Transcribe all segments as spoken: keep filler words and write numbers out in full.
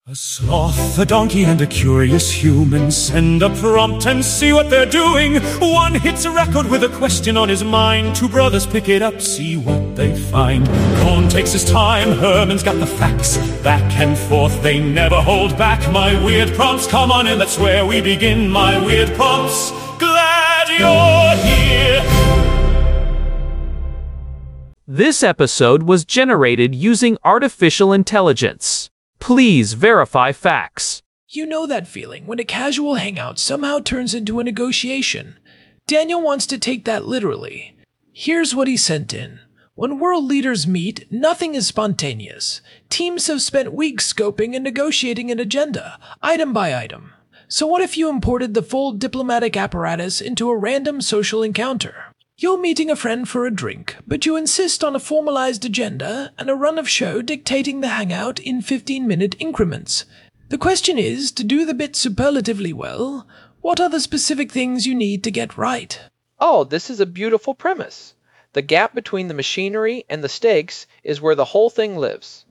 A sloth, a donkey, and a curious human send a prompt and see what they're doing. One hits a record with a question on his mind. Two brothers pick it up, see what they find. Cohn takes his time, Herman's got the facts. Back and forth, they never hold back. My weird prompts, come on in, that's where we begin. My weird prompts, glad you're here. This episode was generated using artificial intelligence. Please verify facts. You know that feeling when a casual hangout somehow turns into a negotiation. Daniel wants to take that literally. Here's what he sent in. When world leaders meet, nothing is spontaneous. Teams have spent weeks scoping and negotiating an agenda, item by item. So what if you imported the full diplomatic apparatus into a random social encounter? You're meeting a friend for a drink, but you insist on a formalized agenda and a run of show dictating the hangout in fifteen-minute increments. The question is, to do the bit superlatively well, what are the specific things you need to get right? Oh, this is a beautiful premise. The gap between the machinery and the stakes is where the whole thing lives.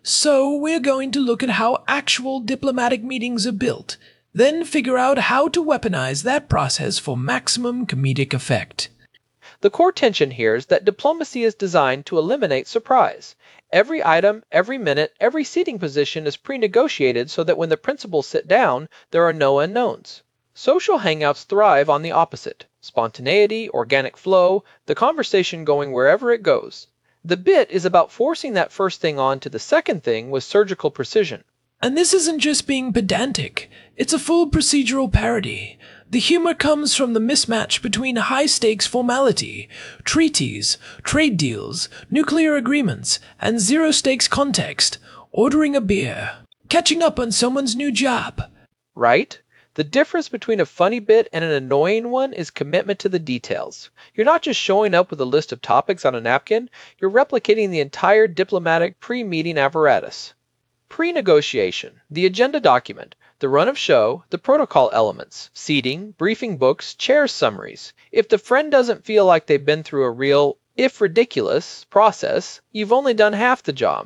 So we're going to look at how actual diplomatic meetings are built, then figure out how to weaponize that process for maximum comedic effect. The core tension here is that diplomacy is designed to eliminate surprise. Every item, every minute, every seating position is pre-negotiated so that when the principals sit down, there are no unknowns. Social hangouts thrive on the opposite. Spontaneity, organic flow, the conversation going wherever it goes. The bit is about forcing that first thing on to the second thing with surgical precision. And this isn't just being pedantic, it's a full procedural parody. The humor comes from the mismatch between high-stakes formality, treaties, trade deals, nuclear agreements, and zero-stakes context, ordering a beer, catching up on someone's new job. Right? The difference between a funny bit and an annoying one is commitment to the details. You're not just showing up with a list of topics on a napkin, you're replicating the entire diplomatic pre-meeting apparatus. Pre-negotiation, the agenda document, the run of show, the protocol elements, seating, briefing books, chair summaries. If the friend doesn't feel like they've been through a real, if ridiculous, process, you've only done half the job.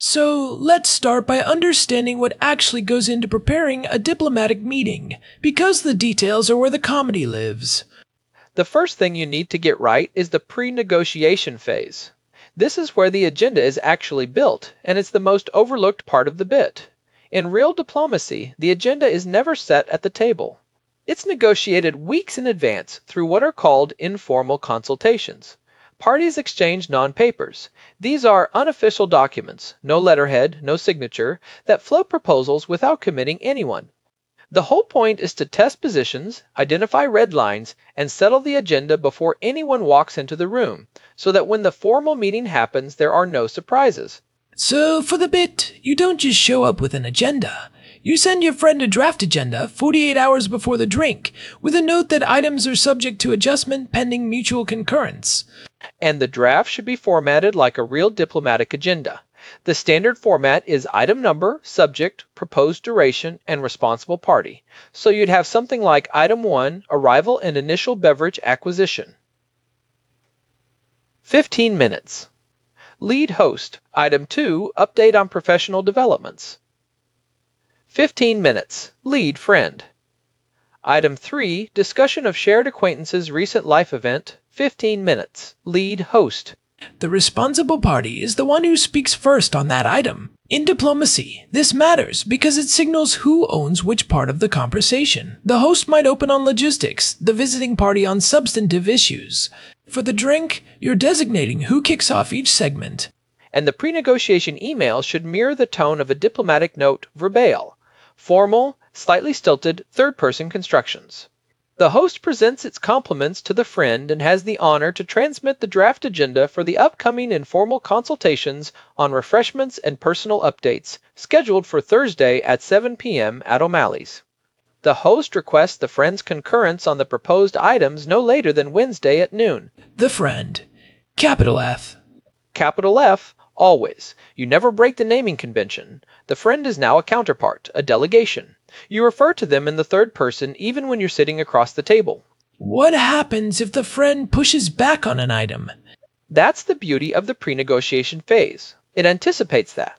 So let's start by understanding what actually goes into preparing a diplomatic meeting, because the details are where the comedy lives. The first thing you need to get right is the pre-negotiation phase. This is where the agenda is actually built, and it's the most overlooked part of the bit. In real diplomacy, the agenda is never set at the table. It's negotiated weeks in advance through what are called informal consultations. Parties exchange non-papers. These are unofficial documents, no letterhead, no signature, that float proposals without committing anyone. The whole point is to test positions, identify red lines, and settle the agenda before anyone walks into the room, so that when the formal meeting happens, there are no surprises. So, for the bit, you don't just show up with an agenda. You send your friend a draft agenda forty-eight hours before the drink, with a note that items are subject to adjustment pending mutual concurrence. And the draft should be formatted like a real diplomatic agenda. The standard format is item number, subject, proposed duration, and responsible party. So you'd have something like item one, arrival and initial beverage acquisition. fifteen minutes. Lead host. Item two, update on professional developments. fifteen minutes. Lead friend. Item three, discussion of shared acquaintances' recent life event. fifteen minutes. Lead host. The responsible party is the one who speaks first on that item. In diplomacy, this matters because it signals who owns which part of the conversation. The host might open on logistics, the visiting party on substantive issues. For the drink, you're designating who kicks off each segment. And the pre-negotiation email should mirror the tone of a diplomatic note verbale. Formal, slightly stilted, third-person constructions. The host presents its compliments to the friend and has the honor to transmit the draft agenda for the upcoming informal consultations on refreshments and personal updates, scheduled for Thursday at seven p m at O'Malley's. The host requests the friend's concurrence on the proposed items no later than Wednesday at noon. The friend. Capital F. Capital F, always. You never break the naming convention. The friend is now a counterpart, a delegation. You refer to them in the third person even when you're sitting across the table. What happens if the friend pushes back on an item? That's the beauty of the pre-negotiation phase. It anticipates that.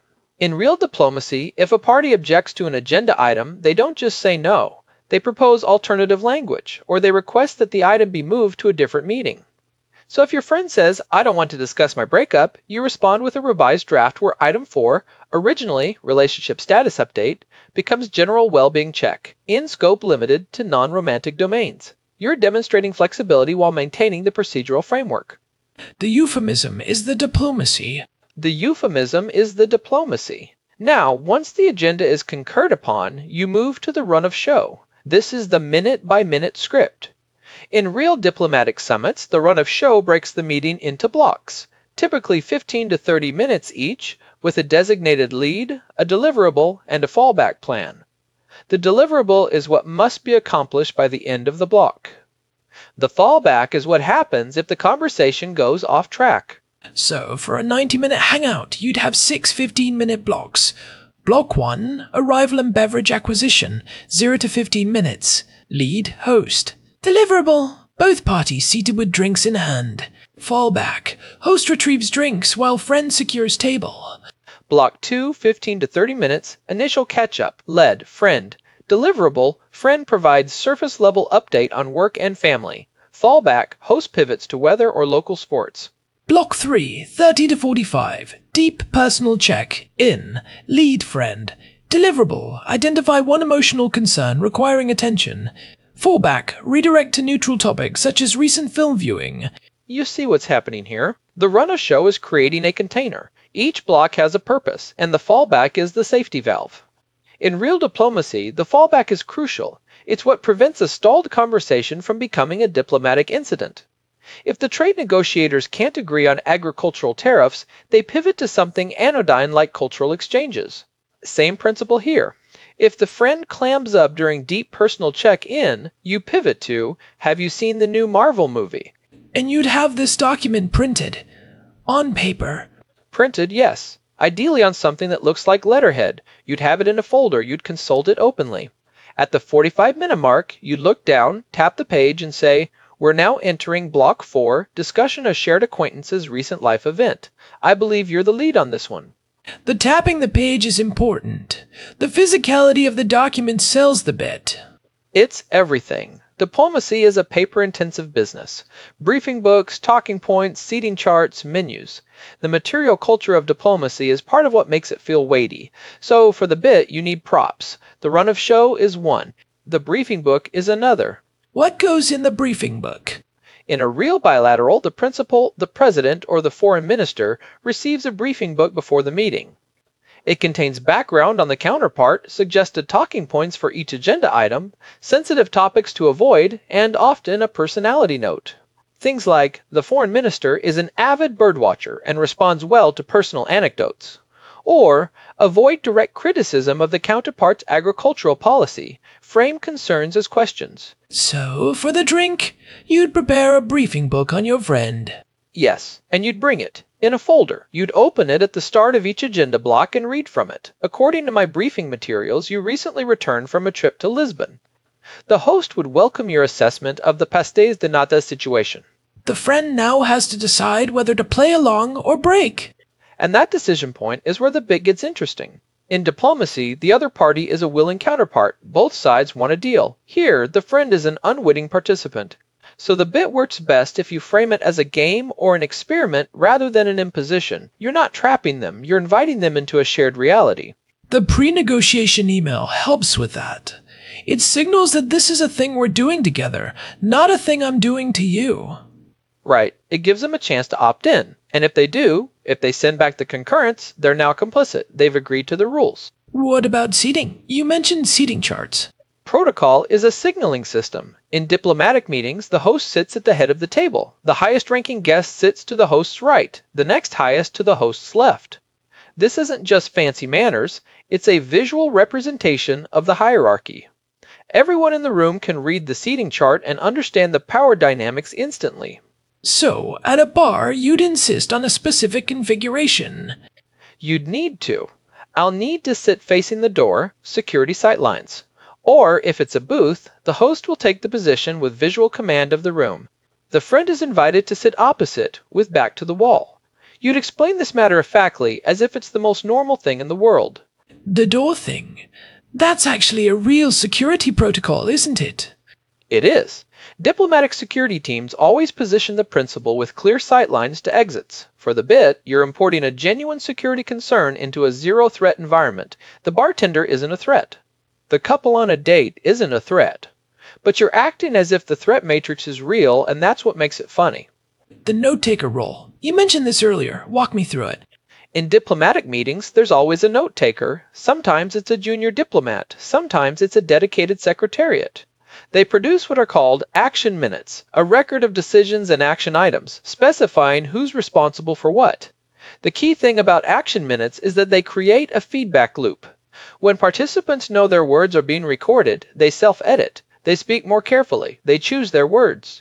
In real diplomacy, if a party objects to an agenda item, they don't just say no. They propose alternative language, or they request that the item be moved to a different meeting. So if your friend says, I don't want to discuss my breakup, you respond with a revised draft where item four, originally relationship status update, becomes general well-being check, in scope limited to non-romantic domains. You're demonstrating flexibility while maintaining the procedural framework. The euphemism is the diplomacy. The euphemism is the diplomacy. Now, once the agenda is concurred upon, you move to the run of show. This is the minute-by-minute script. In real diplomatic summits, the run of show breaks the meeting into blocks, typically fifteen to thirty minutes each, with a designated lead, a deliverable, and a fallback plan. The deliverable is what must be accomplished by the end of the block. The fallback is what happens if the conversation goes off track. So, for a ninety-minute hangout, you'd have six fifteen-minute blocks. Block one, arrival and beverage acquisition, zero to fifteen minutes. Lead, host. Deliverable, both parties seated with drinks in hand. Fallback, host retrieves drinks while friend secures table. Block two, fifteen to thirty minutes, initial catch-up, led, friend. Deliverable, friend provides surface-level update on work and family. Fallback, host pivots to weather or local sports. Block three, thirty to forty-five. Deep personal check. In. Lead friend. Deliverable. Identify one emotional concern requiring attention. Fallback. Redirect to neutral topics such as recent film viewing. You see what's happening here. The run of show is creating a container. Each block has a purpose, and the fallback is the safety valve. In real diplomacy, the fallback is crucial. It's what prevents a stalled conversation from becoming a diplomatic incident. If the trade negotiators can't agree on agricultural tariffs, they pivot to something anodyne like cultural exchanges. Same principle here. If the friend clams up during deep personal check-in, you pivot to, have you seen the new Marvel movie? And you'd have this document printed. On paper. Printed, yes. Ideally on something that looks like letterhead. You'd have it in a folder, you'd consult it openly. At the forty-five minute mark, you'd look down, tap the page, and say, we're now entering Block four, Discussion of Shared Acquaintances Recent Life Event. I believe you're the lead on this one. The tapping the page is important. The physicality of the document sells the bit. It's everything. Diplomacy is a paper-intensive business. Briefing books, talking points, seating charts, menus. The material culture of diplomacy is part of what makes it feel weighty. So for the bit, you need props. The run of show is one. The briefing book is another. What goes in the briefing book? In a real bilateral, the principal, the president, or the foreign minister receives a briefing book before the meeting. It contains background on the counterpart, suggested talking points for each agenda item, sensitive topics to avoid, and often a personality note. Things like, the foreign minister is an avid birdwatcher and responds well to personal anecdotes. Or, avoid direct criticism of the counterpart's agricultural policy. Frame concerns as questions. So, for the drink, you'd prepare a briefing book on your friend. Yes, and you'd bring it. In a folder. You'd open it at the start of each agenda block and read from it. According to my briefing materials, you recently returned from a trip to Lisbon. The host would welcome your assessment of the pastéis de nata situation. The friend now has to decide whether to play along or break. And that decision point is where the bit gets interesting. In diplomacy, the other party is a willing counterpart. Both sides want a deal. Here, the friend is an unwitting participant. So the bit works best if you frame it as a game or an experiment rather than an imposition. You're not trapping them, you're inviting them into a shared reality. The pre-negotiation email helps with that. It signals that this is a thing we're doing together, not a thing I'm doing to you. Right. It gives them a chance to opt in. And if they do, if they send back the concurrence, they're now complicit. They've agreed to the rules. What about seating? You mentioned seating charts. Protocol is a signaling system. In diplomatic meetings, the host sits at the head of the table. The highest-ranking guest sits to the host's right, the next highest to the host's left. This isn't just fancy manners, it's a visual representation of the hierarchy. Everyone in the room can read the seating chart and understand the power dynamics instantly. So, at a bar, you'd insist on a specific configuration. You'd need to. I'll need to sit facing the door, security sight lines. Or, if it's a booth, the host will take the position with visual command of the room. The friend is invited to sit opposite, with back to the wall. You'd explain this matter-of-factly as if it's the most normal thing in the world. The door thing. That's actually a real security protocol, isn't it? It is. Diplomatic security teams always position the principal with clear sightlines to exits. For the bit, you're importing a genuine security concern into a zero-threat environment. The bartender isn't a threat. The couple on a date isn't a threat. But you're acting as if the threat matrix is real, and that's what makes it funny. The note-taker role. You mentioned this earlier. Walk me through it. In diplomatic meetings, there's always a note-taker. Sometimes it's a junior diplomat. Sometimes it's a dedicated secretariat. They produce what are called action minutes, a record of decisions and action items, specifying who's responsible for what. The key thing about action minutes is that they create a feedback loop. When participants know their words are being recorded, they self-edit. They speak more carefully. They choose their words.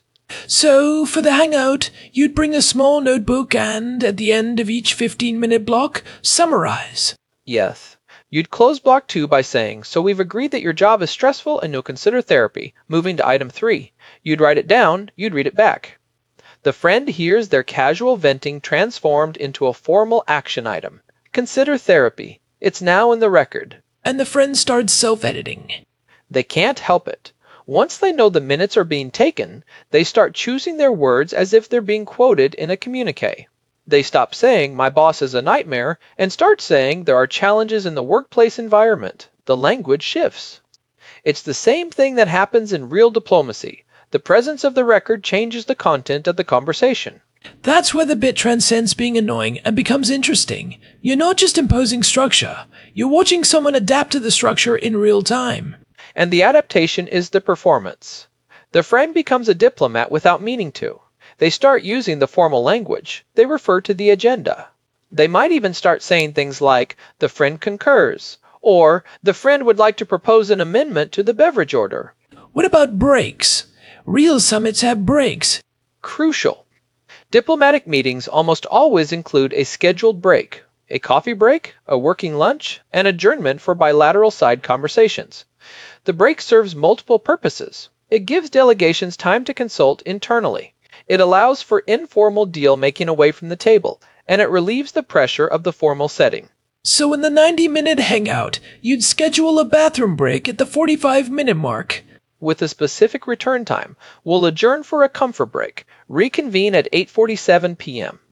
So, for the hangout, you'd bring a small notebook and, at the end of each fifteen-minute block, summarize. Yes. You'd close block two by saying, so we've agreed that your job is stressful and you'll consider therapy. Moving to item three. You'd write it down, you'd read it back. The friend hears their casual venting transformed into a formal action item. Consider therapy. It's now in the record. And the friend starts self-editing. They can't help it. Once they know the minutes are being taken, they start choosing their words as if they're being quoted in a communique. They stop saying, my boss is a nightmare, and start saying there are challenges in the workplace environment. The language shifts. It's the same thing that happens in real diplomacy. The presence of the record changes the content of the conversation. That's where the bit transcends being annoying and becomes interesting. You're not just imposing structure. You're watching someone adapt to the structure in real time. And the adaptation is the performance. The friend becomes a diplomat without meaning to. They start using the formal language. They refer to the agenda. They might even start saying things like, the friend concurs, or the friend would like to propose an amendment to the beverage order. What about breaks? Real summits have breaks. Crucial. Diplomatic meetings almost always include a scheduled break, a coffee break, a working lunch, and adjournment for bilateral side conversations. The break serves multiple purposes. It gives delegations time to consult internally. It allows for informal deal-making away from the table, and it relieves the pressure of the formal setting. So in the ninety-minute hangout, you'd schedule a bathroom break at the forty-five-minute mark. With a specific return time, we'll adjourn for a comfort break, reconvene at eight forty-seven p m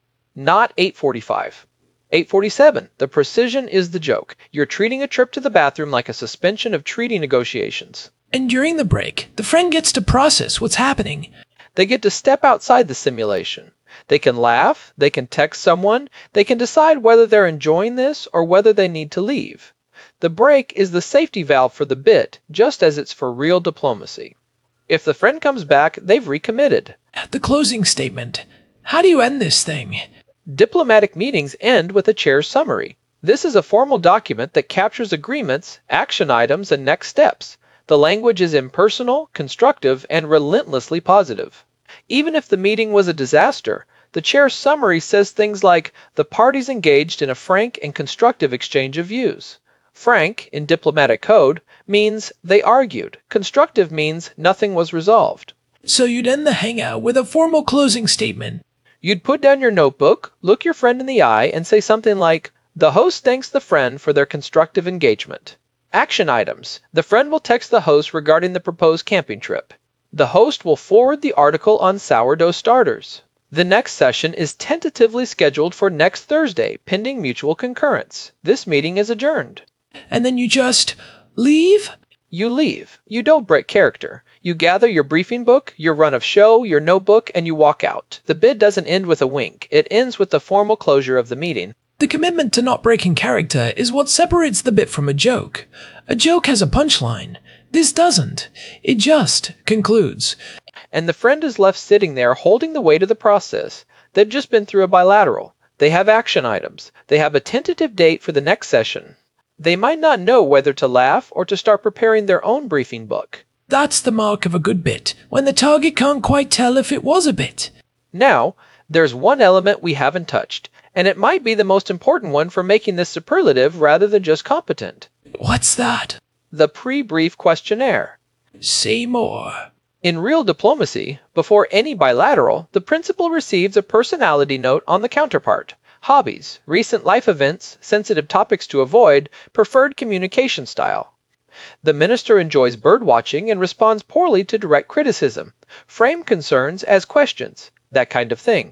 Not eight forty-five. eight forty-seven. The precision is the joke. You're treating a trip to the bathroom like a suspension of treaty negotiations. And during the break, the friend gets to process what's happening. They get to step outside the simulation. They can laugh, they can text someone, they can decide whether they're enjoying this or whether they need to leave. The break is the safety valve for the bit, just as it's for real diplomacy. If the friend comes back, they've recommitted. The closing statement. How do you end this thing? Diplomatic meetings end with a chair's summary. This is a formal document that captures agreements, action items, and next steps. The language is impersonal, constructive, and relentlessly positive. Even if the meeting was a disaster, the chair's summary says things like, the parties engaged in a frank and constructive exchange of views. Frank, in diplomatic code, means they argued. Constructive means nothing was resolved. So you'd end the hangout with a formal closing statement. You'd put down your notebook, look your friend in the eye, and say something like, the host thanks the friend for their constructive engagement. Action items. The friend will text the host regarding the proposed camping trip. The host will forward the article on sourdough starters. The next session is tentatively scheduled for next Thursday, pending mutual concurrence. This meeting is adjourned. And then you just leave? You leave. You don't break character. You gather your briefing book, your run of show, your notebook, and you walk out. The bid doesn't end with a wink. It ends with the formal closure of the meeting. The commitment to not breaking character is what separates the bit from a joke. A joke has a punchline. This doesn't. It just concludes. And the friend is left sitting there holding the weight of the process. They've just been through a bilateral. They have action items. They have a tentative date for the next session. They might not know whether to laugh or to start preparing their own briefing book. That's the mark of a good bit, when the target can't quite tell if it was a bit. Now, there's one element we haven't touched, and it might be the most important one for making this superlative rather than just competent. What's that? The pre-brief questionnaire. Say more. In real diplomacy, before any bilateral, the principal receives a personality note on the counterpart. Hobbies, recent life events, sensitive topics to avoid, preferred communication style. The minister enjoys birdwatching and responds poorly to direct criticism. Frame concerns as questions, that kind of thing.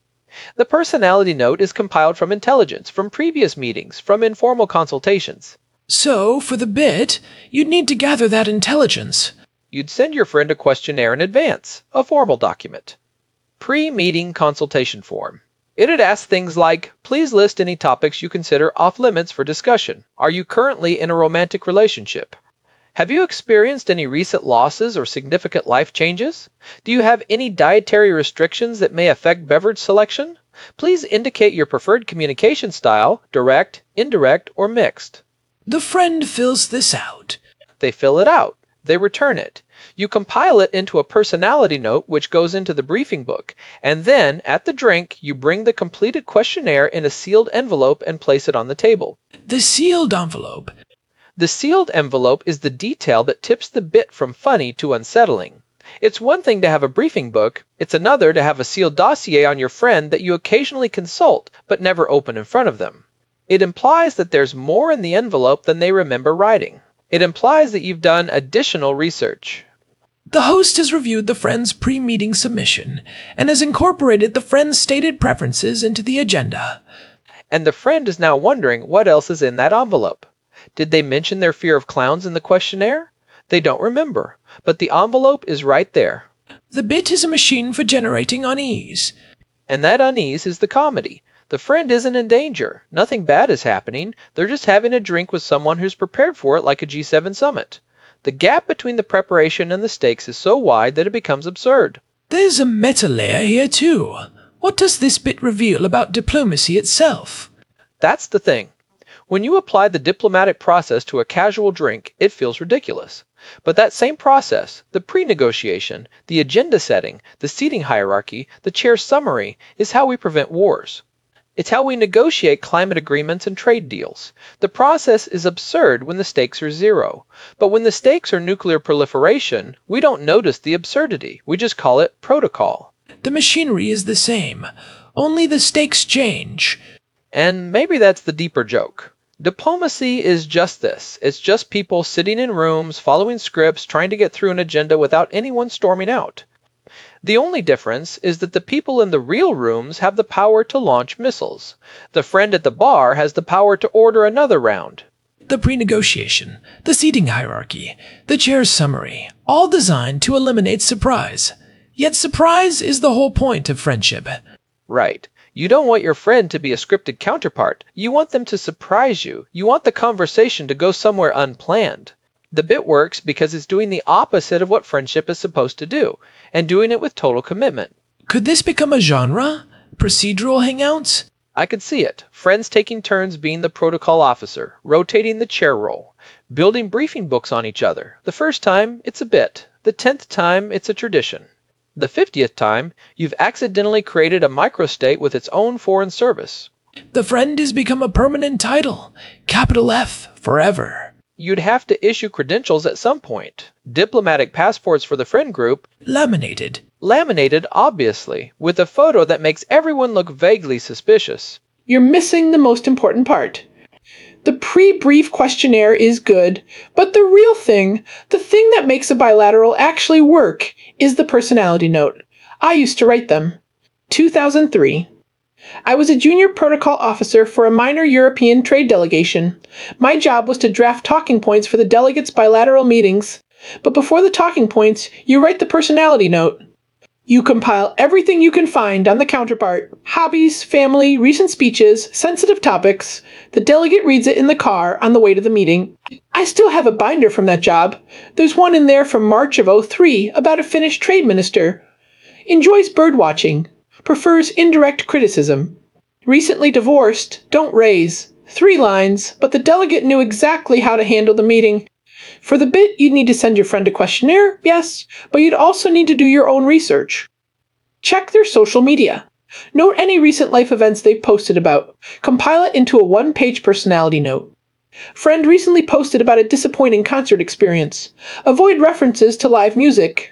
The personality note is compiled from intelligence, from previous meetings, from informal consultations. So, for the bit, you'd need to gather that intelligence. You'd send your friend a questionnaire in advance, a formal document. Pre-meeting consultation form. It'd ask things like, please list any topics you consider off-limits for discussion. Are you currently in a romantic relationship? Have you experienced any recent losses or significant life changes? Do you have any dietary restrictions that may affect beverage selection? Please indicate your preferred communication style, direct, indirect, or mixed. The friend fills this out. They fill it out. They return it. You compile it into a personality note which goes into the briefing book, and then, at the drink, you bring the completed questionnaire in a sealed envelope and place it on the table. The sealed envelope. The sealed envelope is the detail that tips the bit from funny to unsettling. It's one thing to have a briefing book, it's another to have a sealed dossier on your friend that you occasionally consult but never open in front of them. It implies that there's more in the envelope than they remember writing. It implies that you've done additional research. The host has reviewed the friend's pre-meeting submission and has incorporated the friend's stated preferences into the agenda. And the friend is now wondering what else is in that envelope. Did they mention their fear of clowns in the questionnaire? They don't remember, but the envelope is right there. The bit is a machine for generating unease. And that unease is the comedy. The friend isn't in danger. Nothing bad is happening. They're just having a drink with someone who's prepared for it like a G seven summit. The gap between the preparation and the stakes is so wide that it becomes absurd. There's a meta layer here too. What does this bit reveal about diplomacy itself? That's the thing. When you apply the diplomatic process to a casual drink, it feels ridiculous. But that same process, the pre-negotiation, the agenda setting, the seating hierarchy, the chair's summary, is how we prevent wars. It's how we negotiate climate agreements and trade deals. The process is absurd when the stakes are zero. But when the stakes are nuclear proliferation, we don't notice the absurdity. We just call it protocol. The machinery is the same, only the stakes change. And maybe that's the deeper joke. Diplomacy is just this. It's just people sitting in rooms, following scripts, trying to get through an agenda without anyone storming out. The only difference is that the people in the real rooms have the power to launch missiles. The friend at the bar has the power to order another round. The pre-negotiation, the seating hierarchy, the chair's summary, all designed to eliminate surprise. Yet surprise is the whole point of friendship. Right. You don't want your friend to be a scripted counterpart. You want them to surprise you. You want the conversation to go somewhere unplanned. The bit works because it's doing the opposite of what friendship is supposed to do, and doing it with total commitment. Could this become a genre? Procedural hangouts? I could see it. Friends taking turns being the protocol officer, rotating the chair role, building briefing books on each other. The first time, it's a bit. The tenth time, it's a tradition. The fiftieth time, you've accidentally created a microstate with its own foreign service. The friend has become a permanent title. Capital F, forever. You'd have to issue credentials at some point. Diplomatic passports for the friend group. Laminated. Laminated, obviously, with a photo that makes everyone look vaguely suspicious. You're missing the most important part. The pre-brief questionnaire is good, but the real thing, the thing that makes a bilateral actually work, is the personality note. I used to write them. two thousand three. I was a junior protocol officer for a minor European trade delegation. My job was to draft talking points for the delegates' bilateral meetings. But before the talking points, you write the personality note. You compile everything you can find on the counterpart. Hobbies, family, recent speeches, sensitive topics. The delegate reads it in the car on the way to the meeting. I still have a binder from that job. There's one in there from March of oh three about a Finnish trade minister. Enjoys birdwatching. Prefers indirect criticism. Recently divorced, don't raise. Three lines, but the delegate knew exactly how to handle the meeting. For the bit, you'd need to send your friend a questionnaire, yes, but you'd also need to do your own research. Check their social media. Note any recent life events they've posted about. Compile it into a one-page personality note. Friend recently posted about a disappointing concert experience. Avoid references to live music.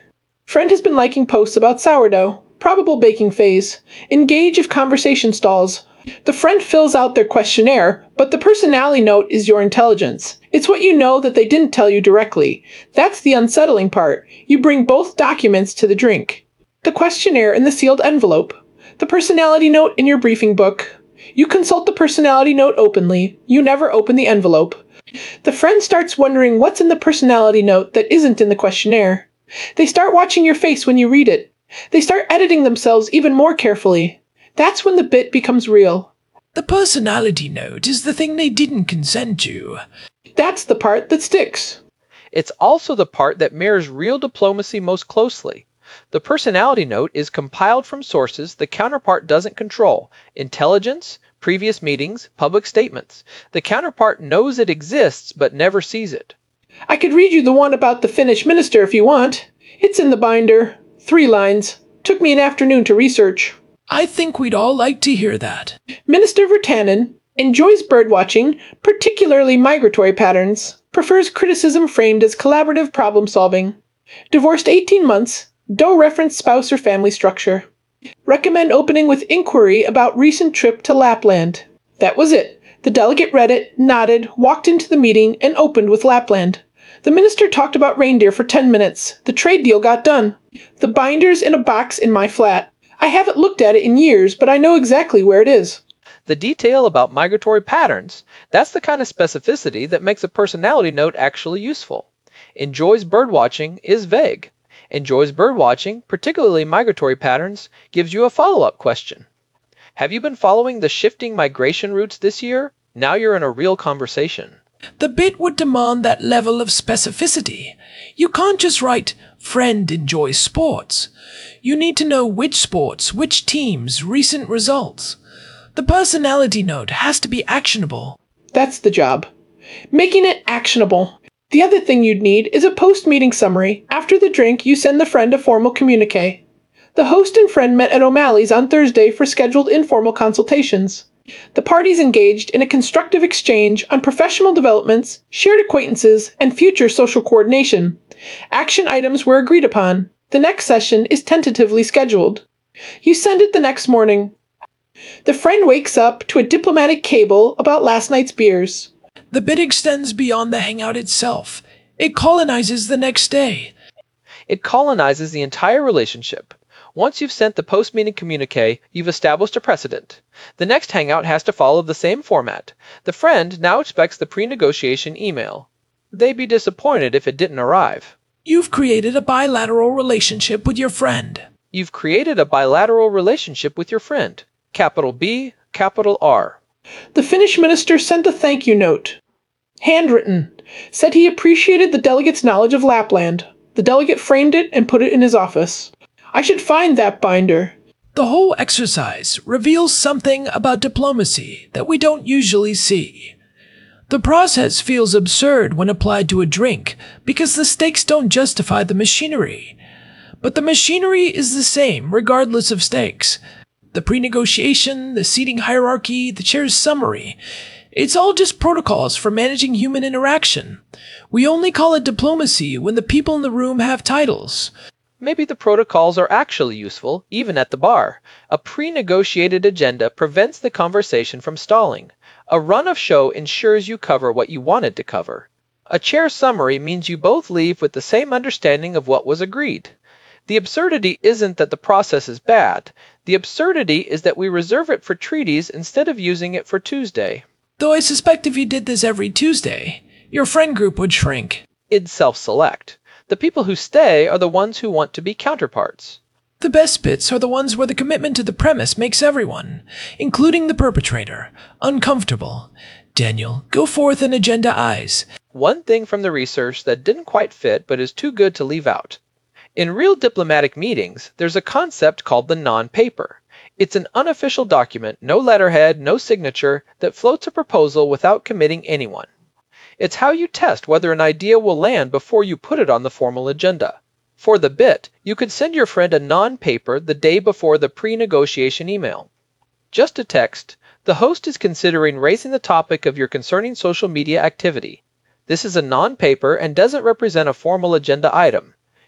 Friend has been liking posts about sourdough. Probable baking phase. Engage if conversation stalls. The friend fills out their questionnaire, but the personality note is your intelligence. It's what you know that they didn't tell you directly. That's the unsettling part. You bring both documents to the drink. The questionnaire in the sealed envelope. The personality note in your briefing book. You consult the personality note openly. You never open the envelope. The friend starts wondering what's in the personality note that isn't in the questionnaire. They start watching your face when you read it. They start editing themselves even more carefully. That's when the bit becomes real. The personality note is the thing they didn't consent to. That's the part that sticks. It's also the part that mirrors real diplomacy most closely. The personality note is compiled from sources the counterpart doesn't control: intelligence, previous meetings, public statements. The counterpart knows it exists but never sees it. I could read you the one about the Finnish minister if you want. It's in the binder. Three lines. Took me an afternoon to research. I think we'd all like to hear that. Minister Virtanen enjoys birdwatching, particularly migratory patterns. Prefers criticism framed as collaborative problem-solving. Divorced eighteen months. Don't reference spouse or family structure. Recommend opening with inquiry about recent trip to Lapland. That was it. The delegate read it, nodded, walked into the meeting, and opened with Lapland. The minister talked about reindeer for ten minutes. The trade deal got done. The binder's in a box in my flat. I haven't looked at it in years, but I know exactly where it is. The detail about migratory patterns, that's the kind of specificity that makes a personality note actually useful. Enjoys birdwatching is vague. Enjoys birdwatching, particularly migratory patterns, gives you a follow-up question. Have you been following the shifting migration routes this year? Now you're in a real conversation. The bit would demand that level of specificity. You can't just write, friend enjoys sports. You need to know which sports, which teams, recent results. The personality note has to be actionable. That's the job. Making it actionable. The other thing you'd need is a post-meeting summary. After the drink, you send the friend a formal communique. The host and friend met at O'Malley's on Thursday for scheduled informal consultations. The parties engaged in a constructive exchange on professional developments, shared acquaintances, and future social coordination. Action items were agreed upon. The next session is tentatively scheduled. You send it the next morning. The friend wakes up to a diplomatic cable about last night's beers. The bit extends beyond the hangout itself. It colonizes the next day. It colonizes the entire relationship. Once you've sent the post-meeting communique, you've established a precedent. The next hangout has to follow the same format. The friend now expects the pre-negotiation email. They'd be disappointed if it didn't arrive. You've created a bilateral relationship with your friend. You've created a bilateral relationship with your friend. Capital B, capital R. The Finnish minister sent a thank you note. Handwritten. Said he appreciated the delegate's knowledge of Lapland. The delegate framed it and put it in his office. I should find that binder. The whole exercise reveals something about diplomacy that we don't usually see. The process feels absurd when applied to a drink because the stakes don't justify the machinery. But the machinery is the same regardless of stakes. The pre-negotiation, the seating hierarchy, the chair's summary. It's all just protocols for managing human interaction. We only call it diplomacy when the people in the room have titles. Maybe the protocols are actually useful, even at the bar. A pre-negotiated agenda prevents the conversation from stalling. A run of show ensures you cover what you wanted to cover. A chair summary means you both leave with the same understanding of what was agreed. The absurdity isn't that the process is bad. The absurdity is that we reserve it for treaties instead of using it for Tuesday. Though I suspect if you did this every Tuesday, your friend group would shrink. It'd self-select. The people who stay are the ones who want to be counterparts. The best bits are the ones where the commitment to the premise makes everyone, including the perpetrator, uncomfortable. Daniel, go forth and agenda-ize. One thing from the research that didn't quite fit but is too good to leave out. In real diplomatic meetings, there's a concept called the non-paper. It's an unofficial document, no letterhead, no signature, that floats a proposal without committing anyone. It's how you test whether an idea will land before you put it on the formal agenda. For the bit, you could send your friend a non-paper the day before the pre-negotiation email. Just a text, the host is considering raising the topic of your concerning social media activity. This is a non-paper and doesn't represent a formal agenda item.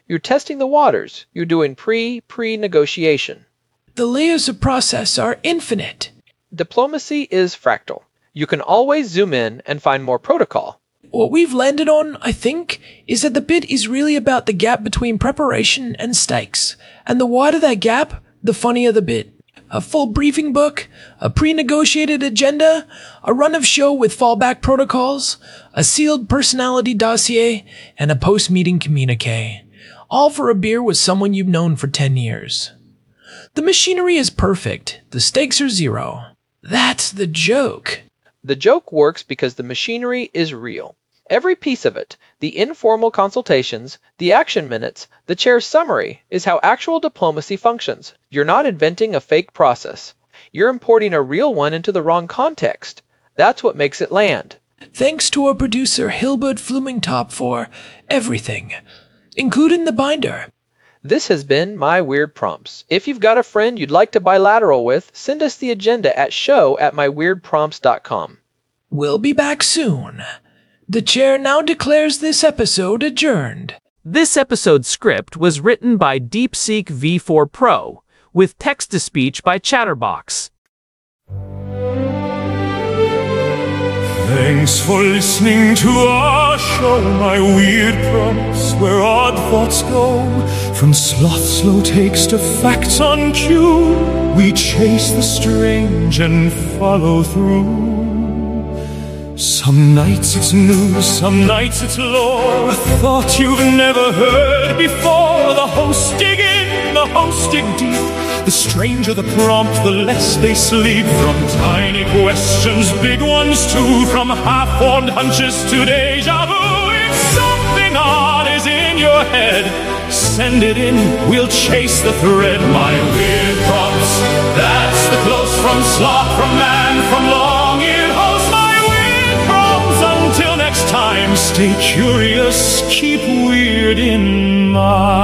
You're testing the waters. You're doing pre-pre-negotiation. The layers of process are infinite. Diplomacy is fractal. You can always zoom in and find more protocol. What we've landed on, I think, is that the bit is really about the gap between preparation and stakes. And the wider that gap, the funnier the bit. A full briefing book, a pre-negotiated agenda, a run of show with fallback protocols, a sealed personality dossier, and a post-meeting communique. All for a beer with someone you've known for ten years. The machinery is perfect. The stakes are zero. That's the joke. The joke works because the machinery is real. Every piece of it, the informal consultations, the action minutes, the chair's summary, is how actual diplomacy functions. You're not inventing a fake process. You're importing a real one into the wrong context. That's what makes it land. Thanks to our producer Hilbert Flumingtop for everything, including the binder. This has been My Weird Prompts. If you've got a friend you'd like to bilateral with, send us the agenda at show at my weird prompts dot com. We'll be back soon. The chair now declares this episode adjourned. This episode's script was written by DeepSeek V four Pro, with text-to-speech by Chatterbox. Thanks for listening to our show, My Weird Prompts, where odd thoughts go. From sloth slow takes to facts on cue, we chase the strange and follow through. Some nights it's news, some nights it's lore, a thought you've never heard before. The hosts dig in, the hosts dig deep. The stranger the prompt, the less they sleep. From tiny questions, big ones too, from half-formed hunches to deja vu. If something odd is in your head, send it in, we'll chase the thread. My Weird Prompts, that's the close from sloth, from man, from long-eared host. My Weird Prompts, until next time, stay curious, keep weird in mind.